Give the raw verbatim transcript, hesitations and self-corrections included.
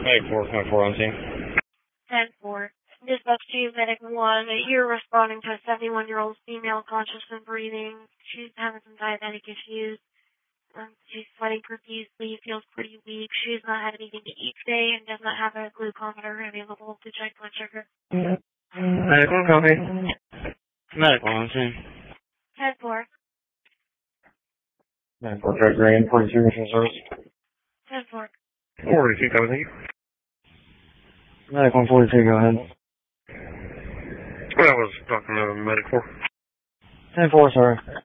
Medic four, ten four on scene. ten four. Dispatch to Medic one. You're responding to a seventy-one-year-old female conscious and breathing. She's having some diabetic issues. Um, she's sweating profusely, feels pretty weak. She's not had anything to eat today and does not have a glucometer available to check blood sugar. Medic one, copy. Medic one on scene. ten four. Medic four, check green, forty-two, mission service. ten four. forty-two, copy, thank you. Medic one forty-two, go ahead. I was talking to Medic four. ten four, sorry.